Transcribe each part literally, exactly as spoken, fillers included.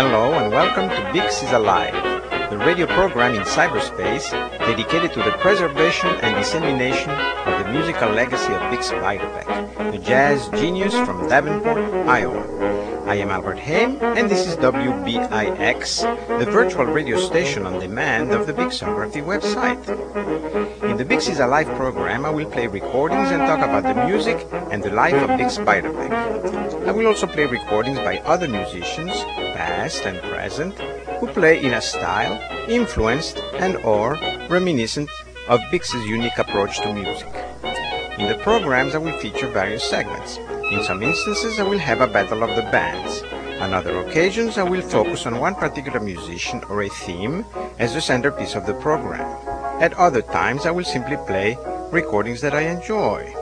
Hello and welcome to Bix is Alive, the radio program in cyberspace dedicated to the preservation and dissemination of the musical legacy of Bix Beiderbecke, the jazz genius from Davenport, Iowa. I am Albert Haim, and this is W B I X, the virtual radio station on demand of the Bixography website. In the Bix is Alive program, I will play recordings and talk about the music and the life of Bix Beiderbecke. I will also play recordings by other musicians, past and present, who play in a style influenced and or reminiscent of Bix's unique approach to music. In the programs, I will feature various segments. In some instances, I will have a battle of the bands. On other occasions, I will focus on one particular musician or a theme as the centerpiece of the program. At other times, I will simply play recordings that I enjoy.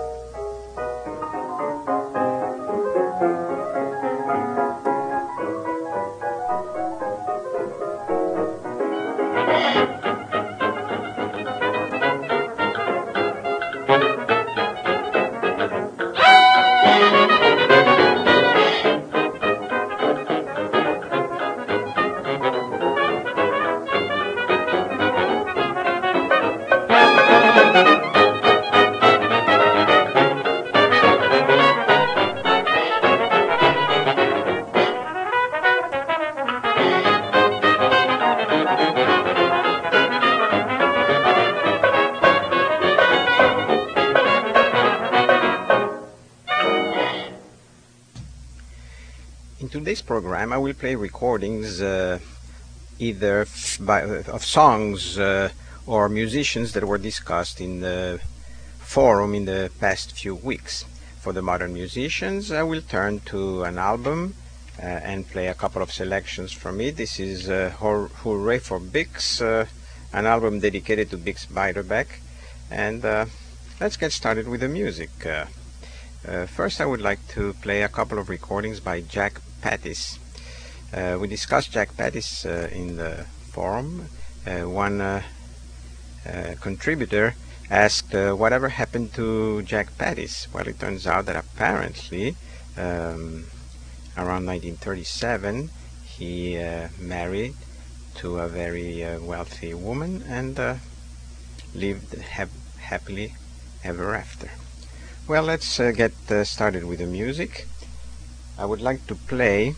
In today's program, I will play recordings uh, either f by, uh, of songs uh, or musicians that were discussed in the forum in the past few weeks. For the modern musicians, I will turn to an album uh, and play a couple of selections from it. This is uh, Hooray for Bix, uh, an album dedicated to Bix Beiderbecke. And uh, let's get started with the music. Uh, uh, first, I would like to play a couple of recordings by Jack Pattis. Uh, we discussed Jack Pattis uh, in the forum. Uh, one uh, uh, contributor asked uh, whatever happened to Jack Pattis. Well, it turns out that apparently um, around nineteen thirty-seven he uh, married to a very uh, wealthy woman and uh, lived ha happily ever after. Well, let's uh, get uh, started with the music. I would like to play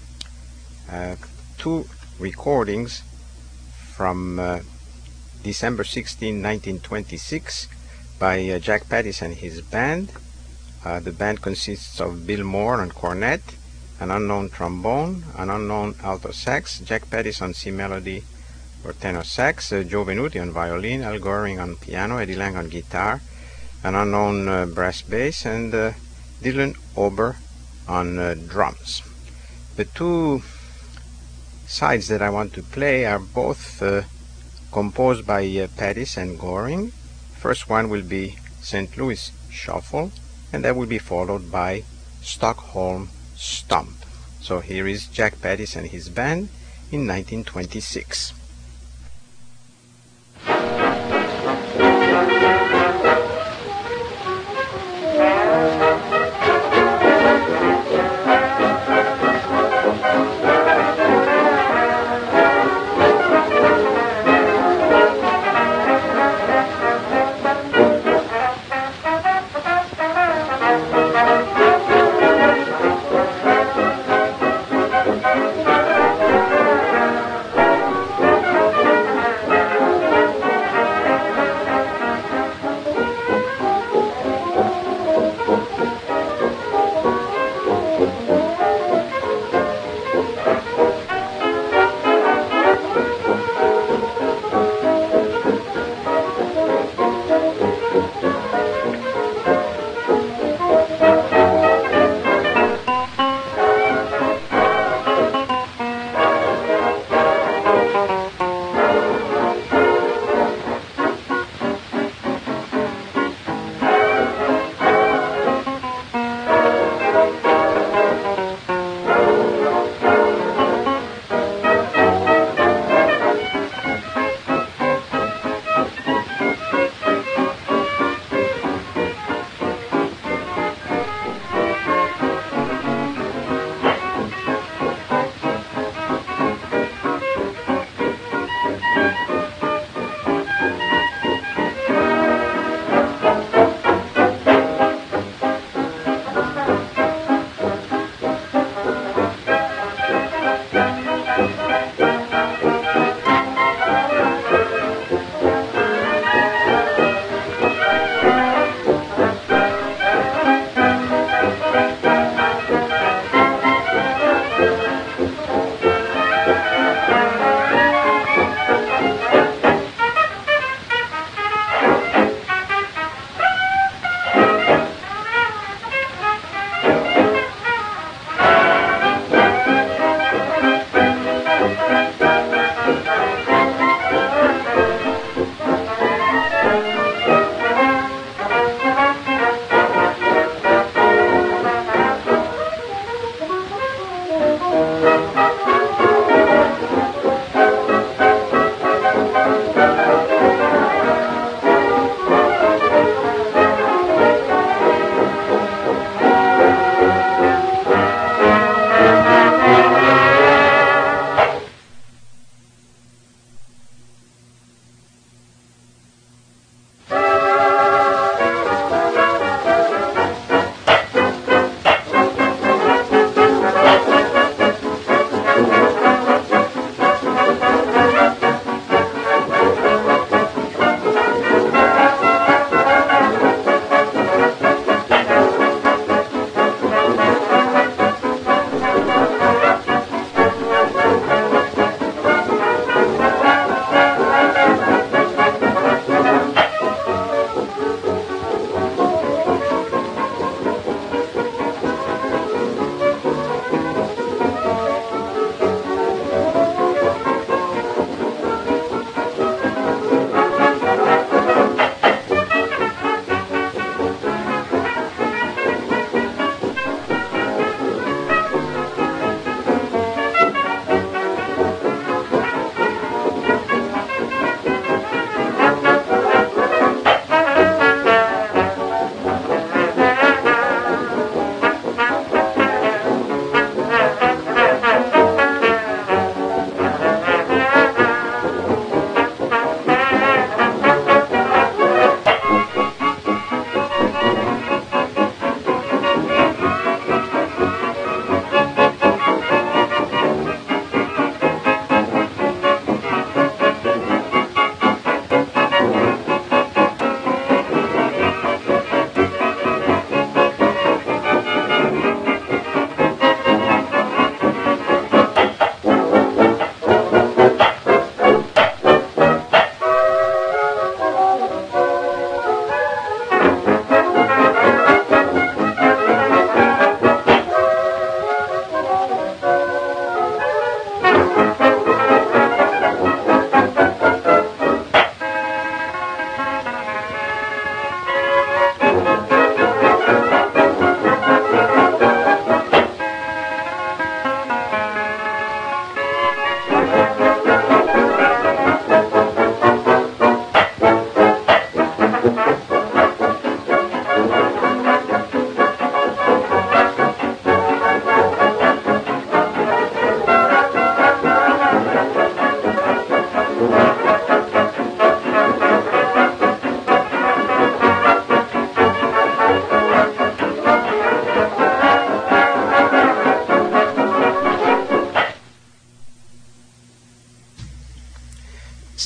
uh, two recordings from uh, December sixteenth, nineteen twenty-six by uh, Jack Pattis and his band. Uh, the band consists of Bill Moore on cornet, an unknown trombone, an unknown alto sax, Jack Pattis on C melody or tenor sax, uh, Joe Venuti on violin, Al Goring on piano, Eddie Lang on guitar, an unknown uh, brass bass, and uh, Dylan Ober on uh, drums. The two sides that I want to play are both uh, composed by uh, Pattis and Goring. First one will be Saint Louis Shuffle, and that will be followed by Stockholm Stomp. So here is Jack Pattis and his band in nineteen twenty-six.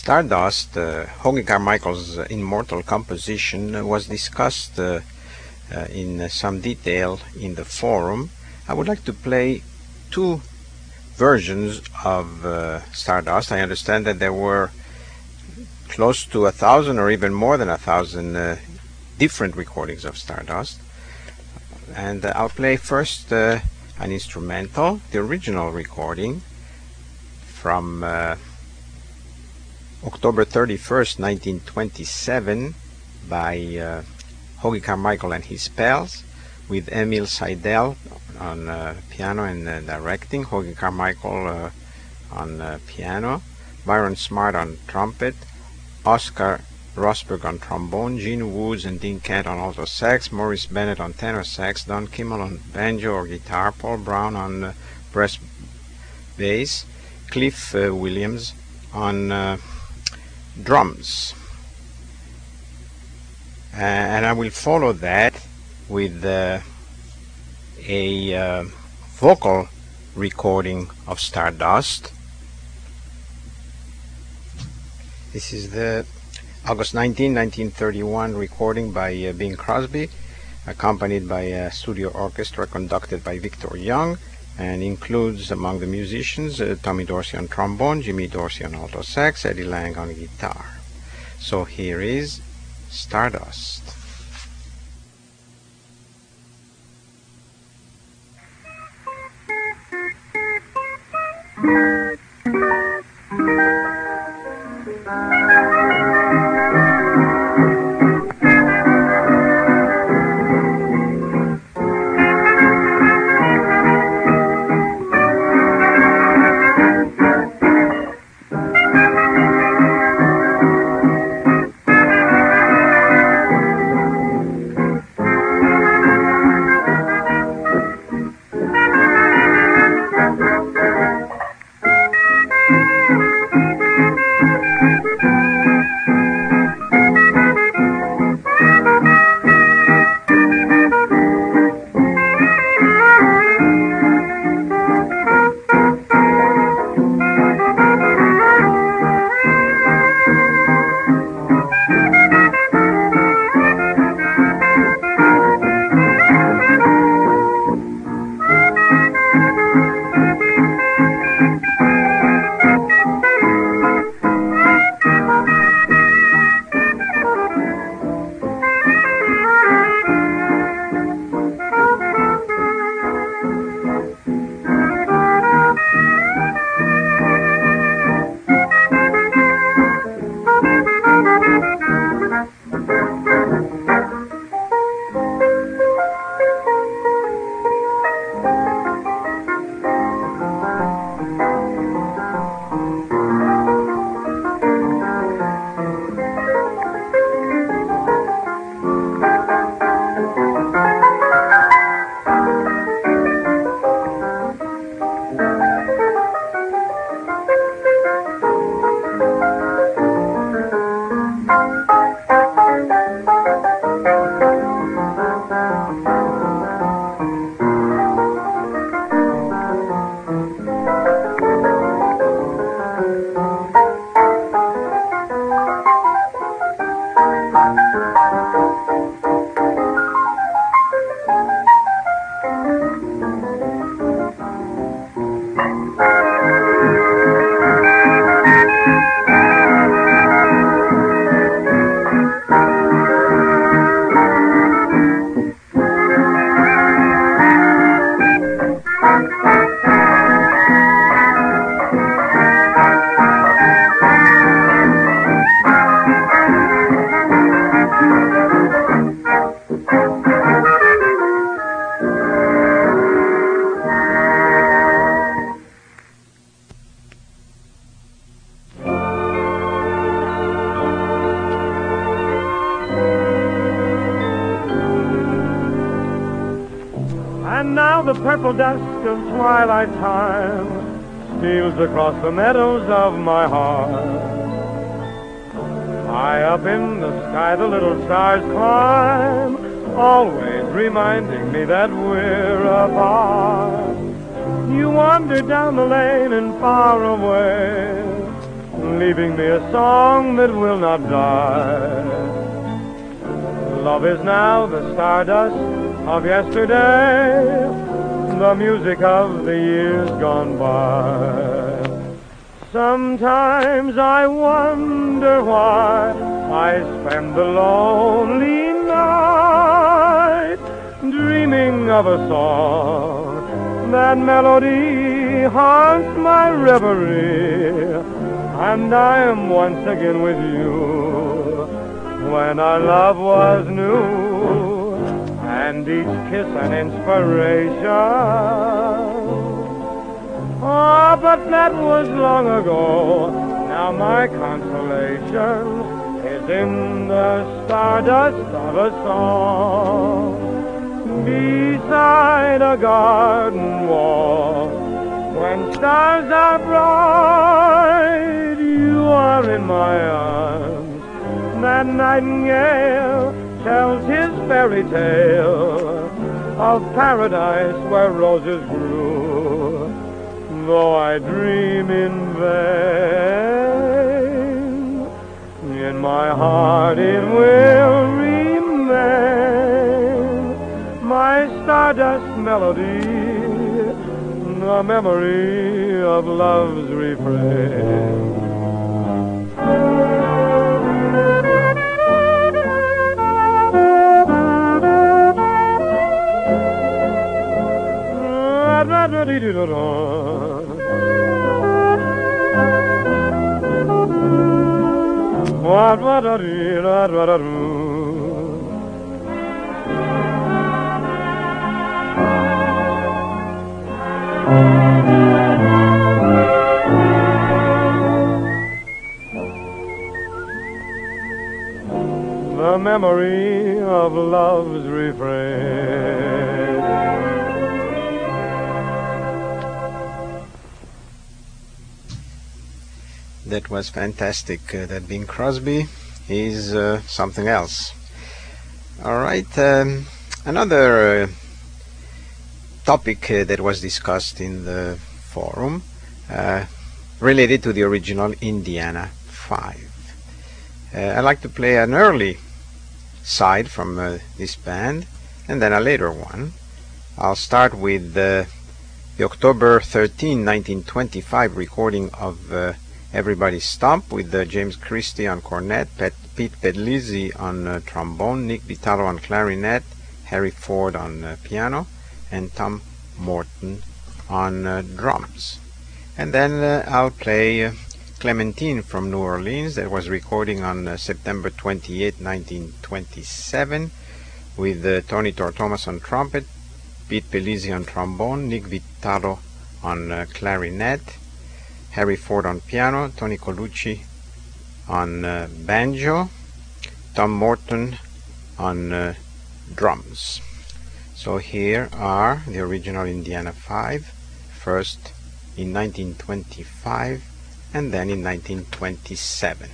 Stardust, uh, Hoagy Carmichael's uh, immortal composition, uh, was discussed uh, uh, in uh, some detail in the forum. I would like to play two versions of uh, Stardust. I understand that there were close to a thousand or even more than a thousand uh, different recordings of Stardust. And uh, I'll play first uh, an instrumental, the original recording from uh, October thirty-first, nineteen twenty-seven by uh, Hoagy Carmichael and his pals, with Emil Seidel on uh, piano and uh, directing, Hoagy Carmichael uh, on uh, piano, Byron Smart on trumpet, Oscar Rosberg on trombone, Gene Woods and Dean Kent on alto sax, Maurice Bennett on tenor sax, Don Kimmel on banjo or guitar, Paul Brown on uh, brass bass, Cliff uh, Williams on uh, drums. Uh, and I will follow that with uh, a uh, vocal recording of Stardust. This is the August nineteenth, nineteen thirty-one recording by uh, Bing Crosby, accompanied by a studio orchestra conducted by Victor Young, and includes among the musicians uh, Tommy Dorsey on trombone, Jimmy Dorsey on alto sax, Eddie Lang on guitar. So here is Stardust. And now the purple dusk of twilight time steals across the meadows of my heart. High up in the sky the little stars climb, always reminding me that we're apart. You wander down the lane and far away, leaving me a song that will not die. Love is now the stardust of yesterday, the music of the years gone by. Sometimes I wonder why I spend the lonely night dreaming of a song. That melody haunts my reverie, and I am once again with you when our love was new, and each kiss an inspiration. Ah, but that was long ago. Now my consolation is in the stardust of a song beside a garden wall. When stars are bright, you are in my arms. That nightingale tells his fairy tale of paradise where roses grew. Though I dream in vain, in my heart it will remain my stardust melody, the memory of love's refrain. The memory of love's refrain. That was fantastic. Uh, that Bing Crosby is uh, something else. All right. Um, another uh, topic uh, that was discussed in the forum uh, related to the original Indiana five. Uh, I'd like to play an early side from uh, this band and then a later one. I'll start with uh, the October thirteenth, nineteen twenty-five recording of uh, Everybody Stomp with uh, James Christie on cornet, Pet, Pete Pedlizzi on uh, trombone, Nick Vitalo on clarinet, Harry Ford on uh, piano, and Tom Morton on uh, drums. And then uh, I'll play uh, Clementine from New Orleans, that was recording on uh, September twenty-eighth, nineteen twenty-seven, with uh, Tony Tortomas on trumpet, Pete Pedlizzi on trombone, Nick Vitalo on uh, clarinet, Harry Ford on piano, Tony Colucci on uh, banjo, Tom Morton on uh, drums. So here are the original Indiana five, first in nineteen twenty-five and then in nineteen twenty-seven.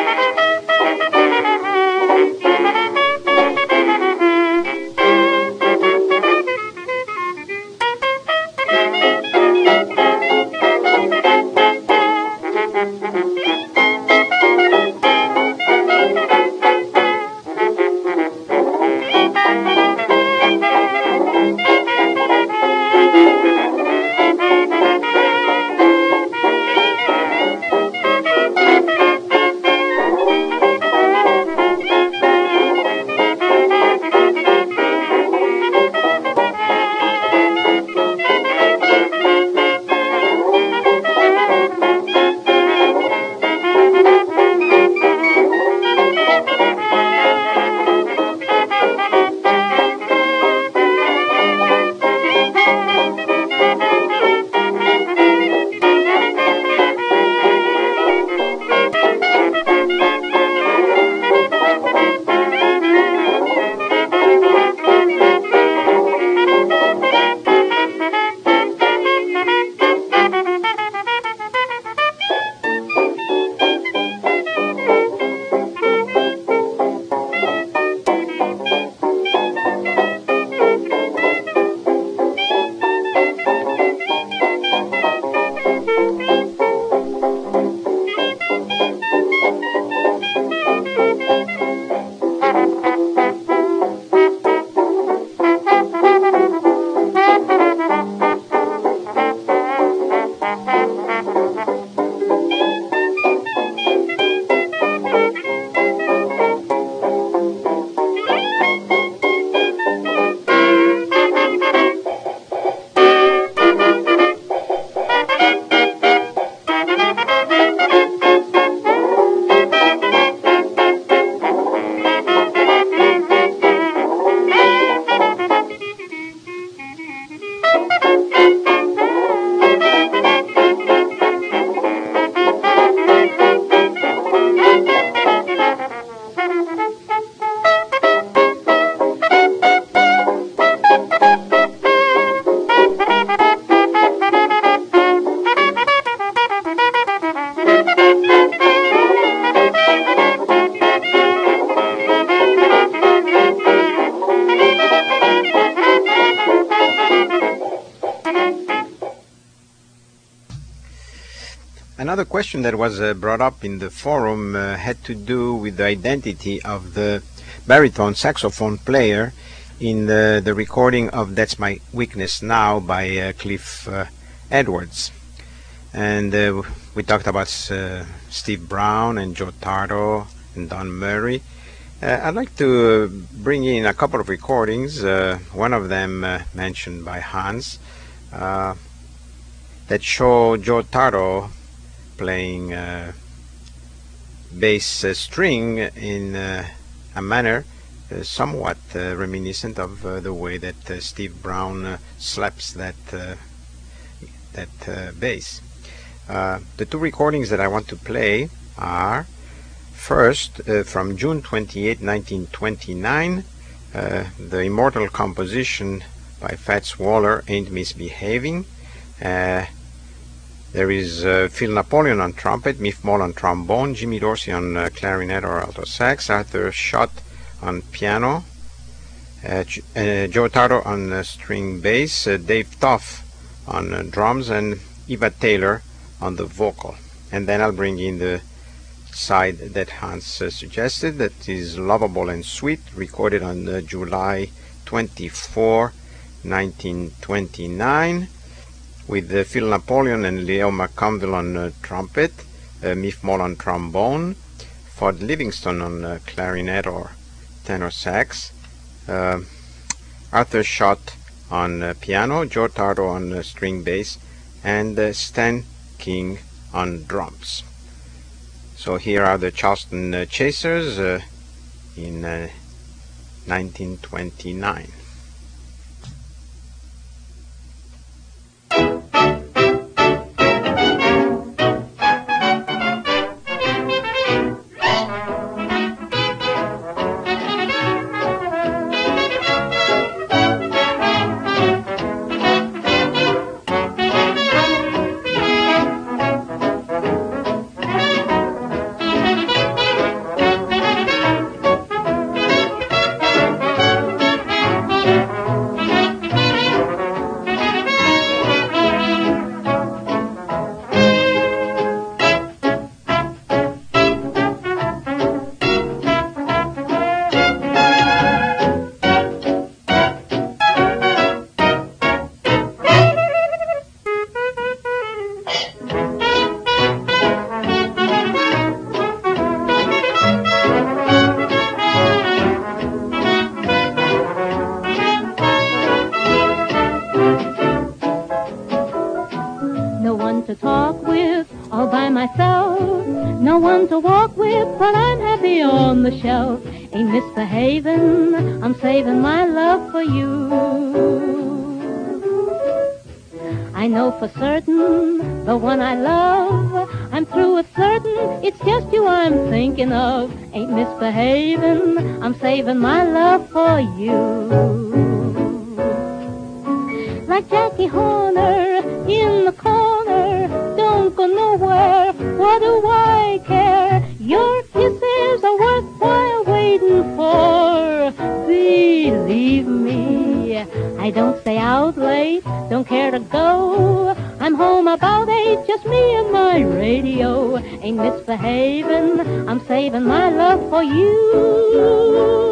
Another question that was uh, brought up in the forum uh, had to do with the identity of the baritone saxophone player in the, the recording of That's My Weakness Now by uh, Cliff uh, Edwards. And uh, we talked about uh, Steve Brown and Joe Tardo and Don Murray. Uh, I'd like to uh, bring in a couple of recordings, uh, one of them uh, mentioned by Hans, uh, that show Joe Tardo playing uh, bass uh, string in uh, a manner uh, somewhat uh, reminiscent of uh, the way that uh, Steve Brown uh, slaps that uh, that uh, bass. Uh, the two recordings that I want to play are first uh, from June twenty-eighth, nineteen twenty-nine, uh, the immortal composition by Fats Waller, Ain't Misbehaving. Uh, There is uh, Phil Napoleon on trumpet, Miff Moll on trombone, Jimmy Dorsey on uh, clarinet or alto sax, Arthur Schott on piano, uh, uh, Joe Tardo on uh, string bass, uh, Dave Toff on uh, drums, and Eva Taylor on the vocal. And then I'll bring in the side that Hans uh, suggested, that is Lovable and Sweet, recorded on uh, July twenty-fourth, nineteen twenty-nine, with uh, Phil Napoleon and Leo McConville on uh, trumpet, uh, Miff Moll on trombone, Fod Livingston on uh, clarinet or tenor sax, uh, Arthur Schott on uh, piano, Joe Tardo on uh, string bass, and uh, Stan King on drums. So here are the Charleston uh, Chasers uh, in uh, nineteen twenty-nine. but I'm happy on the shelf. Ain't misbehaving, I'm saving my love for you. I know for certain, the one I love, I'm through with certain, it's just you I'm thinking of. Ain't misbehaving, I'm saving my love for you. Like Jackie Horner in the corner, don't go nowhere, what do I care? Your kisses are worthwhile waiting for. Believe me, I don't stay out late, don't care to go. I'm home about eight, just me and my radio. Ain't misbehaving, I'm saving my love for you.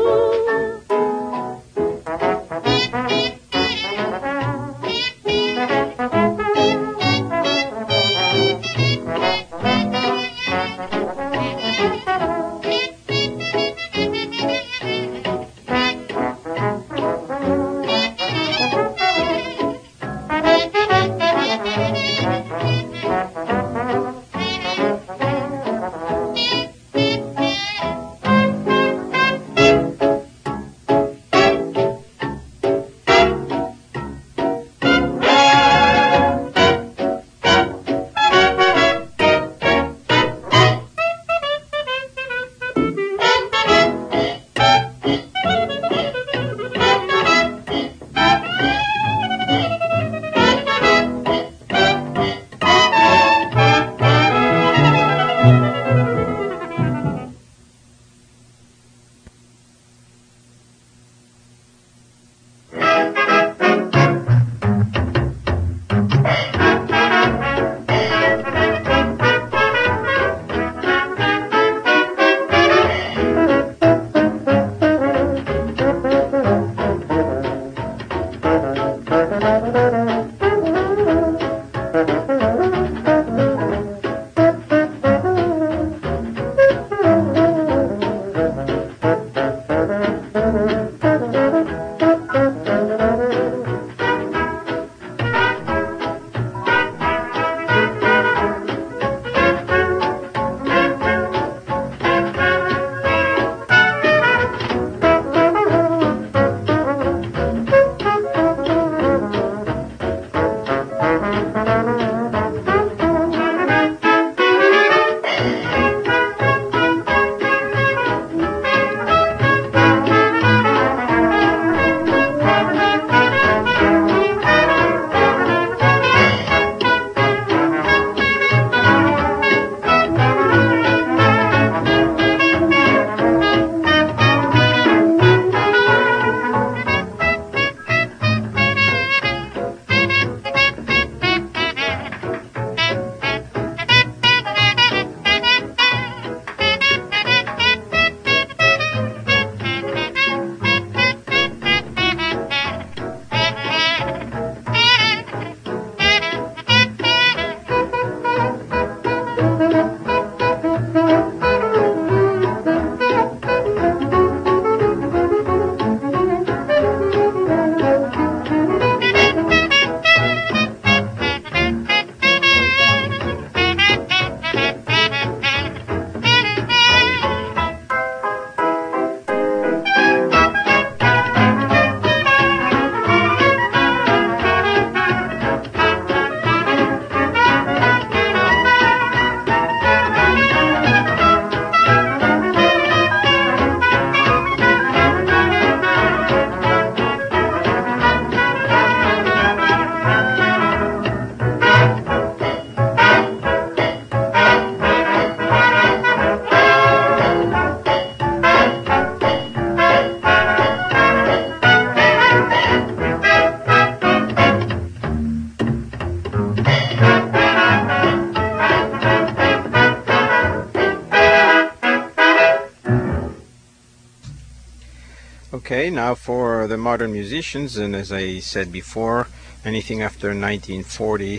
Okay, now for the modern musicians, and as I said before, anything after nineteen forty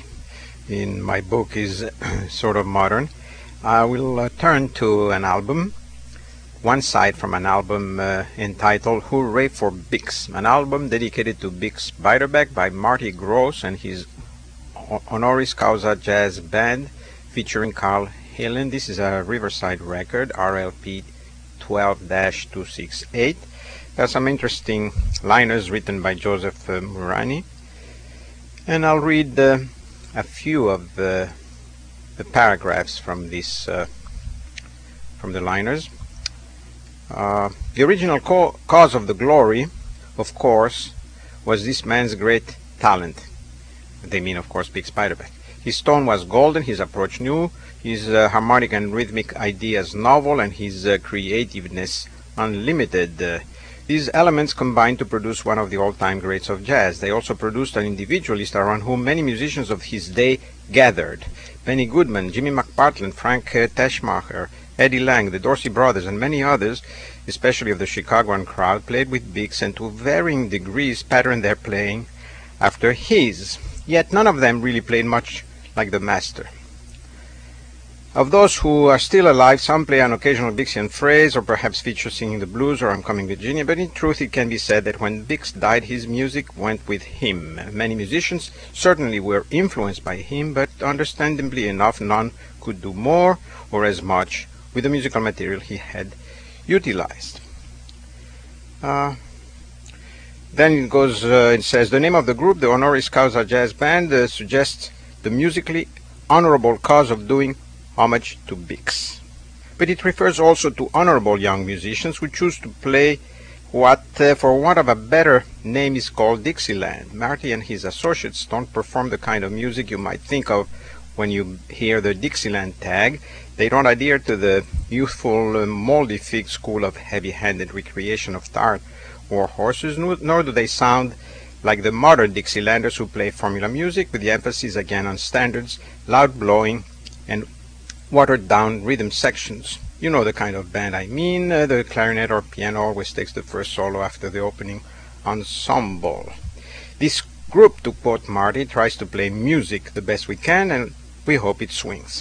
in my book is sort of modern. I will uh, turn to an album, one side from an album uh, entitled Hooray for Bix, an album dedicated to Bix Beiderbecke by Marty Gross and his honoris causa jazz band featuring Carl Halen. This is a Riverside record, R L P twelve dash two sixty-eight. There are some interesting liners written by Joseph uh, Murani, and I'll read uh, a few of the, the paragraphs from this uh, from the liners. Uh, the original co cause of the glory, of course, was this man's great talent. They mean, of course, Bix Beiderbecke. His tone was golden, his approach new, his uh, harmonic and rhythmic ideas novel, and his uh, creativeness unlimited. Uh, these elements combined to produce one of the all-time greats of jazz. They also produced an individualist around whom many musicians of his day gathered. Benny Goodman, Jimmy McPartland, Frank uh, Teschmacher, Eddie Lang, the Dorsey Brothers, and many others, especially of the Chicagoan crowd, played with Bix and to varying degrees patterned their playing after his. Yet none of them really played much like the master. Of those who are still alive, some play an occasional Bixian phrase, or perhaps feature singing the blues or I'm Coming Virginia, but in truth it can be said that when Bix died, his music went with him. Many musicians certainly were influenced by him, but understandably enough, none could do more or as much with the musical material he had utilized. Uh, then it goes, uh, it says, the name of the group, the Honoris Causa Jazz Band, uh, suggests the musically honorable cause of doing homage to Bix. But it refers also to honorable young musicians who choose to play what, uh, for want of a better name, is called Dixieland. Marty and his associates don't perform the kind of music you might think of when you hear the Dixieland tag. They don't adhere to the youthful, uh, moldy fig school of heavy-handed recreation of tar or horses, nor do they sound like the modern Dixielanders who play formula music with the emphasis again on standards, loud blowing, and watered-down rhythm sections. You know the kind of band I mean. Uh, the clarinet or piano always takes the first solo after the opening ensemble. This group, to quote Marty, tries to play music the best we can, and we hope it swings.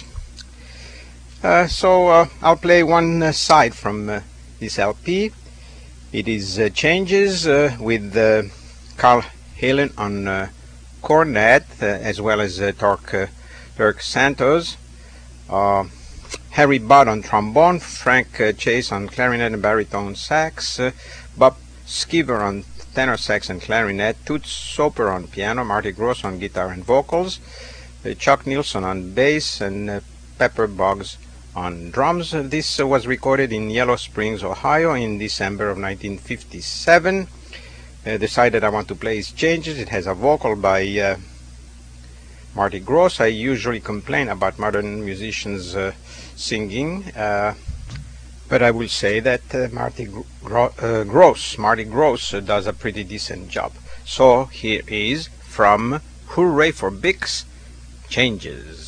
Uh, so uh, I'll play one uh, side from uh, this L P. It is uh, Changes uh, with uh, Carl Halen on uh, cornet, uh, as well as uh, Turk, uh, Turk Santos. Uh, Harry Budd on trombone, Frank uh, Chase on clarinet and baritone sax, uh, Bob Skiver on tenor sax and clarinet, Toots Soper on piano, Marty Gross on guitar and vocals, uh, Chuck Nielsen on bass, and uh, Pepper Boggs on drums. Uh, this uh, was recorded in Yellow Springs, Ohio in December of nineteen fifty-seven. Uh, the side that I want to play is Changes. It has a vocal by uh, Marty Gross. I usually complain about modern musicians uh, singing, uh, but I will say that uh, Marty Gro uh, Gross, Marty Gross uh, does a pretty decent job. So here is from Hooray for Bix, Changes.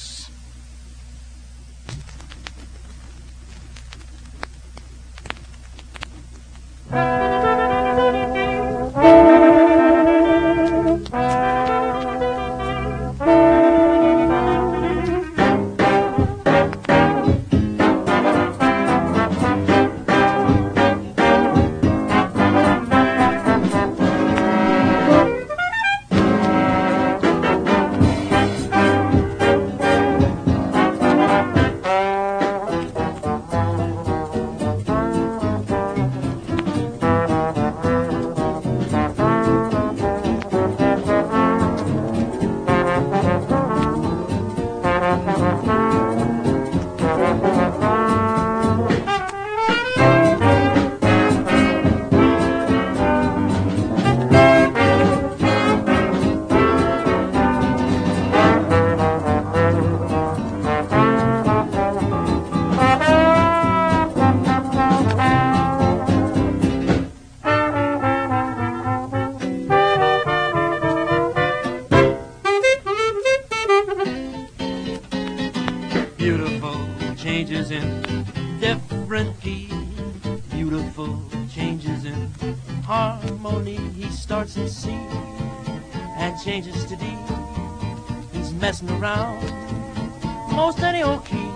changes in different keys, beautiful changes in harmony. He starts in C and changes to D. He's messing around most any old key.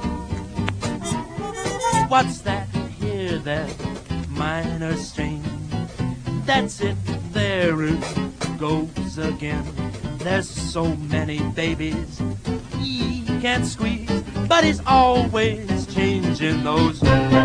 What's that? Hear that minor strain? That's it, there it goes again. There's so many babies he can't squeeze, but he's always changing those.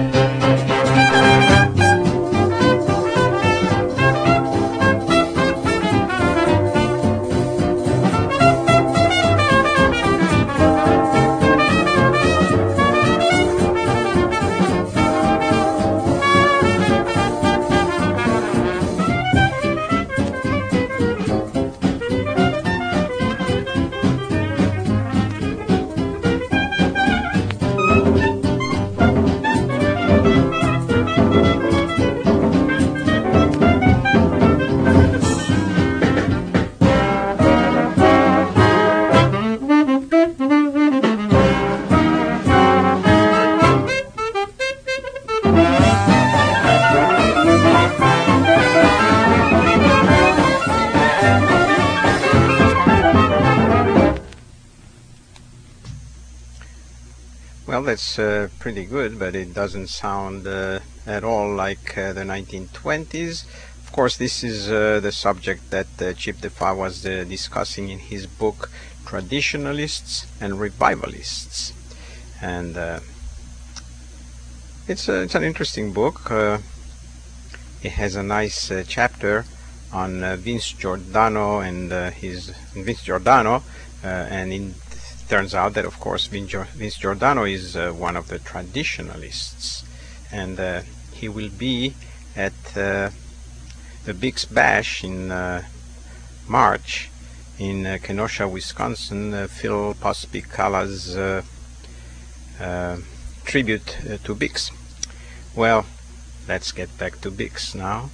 Well, that's uh, pretty good, but it doesn't sound uh, at all like uh, the nineteen twenties. Of course, this is uh, the subject that uh, Chip Defa was uh, discussing in his book Traditionalists and Revivalists. And uh, it's, a, it's an interesting book. Uh, it has a nice uh, chapter on uh, Vince Giordano and uh, his Vince Giordano, uh, and in turns out that, of course, Vince Giordano is uh, one of the traditionalists, and uh, he will be at uh, the Bix Bash in uh, March in uh, Kenosha, Wisconsin, uh, Phil Pospicala's uh, uh, tribute uh, to Bix. Well, let's get back to Bix now.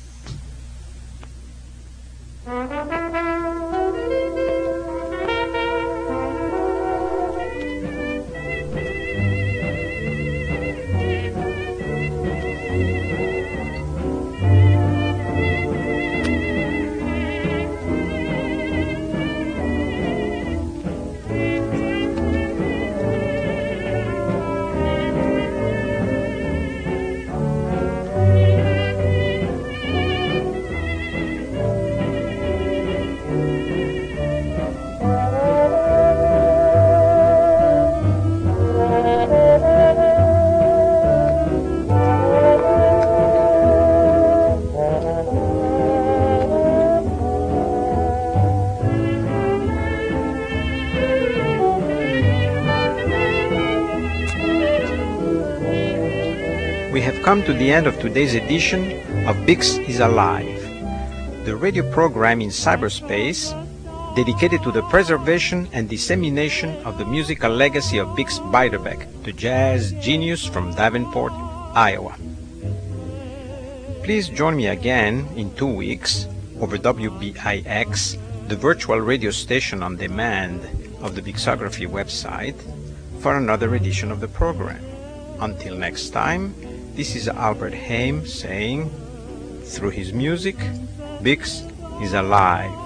We have come to the end of today's edition of Bix is Alive, the radio program in cyberspace dedicated to the preservation and dissemination of the musical legacy of Bix Beiderbecke, the jazz genius from Davenport, Iowa. Please join me again in two weeks over W B I X, the virtual radio station on demand of the Bixography website, for another edition of the program. Until next time, this is Albert Haim saying, through his music, Bix is alive.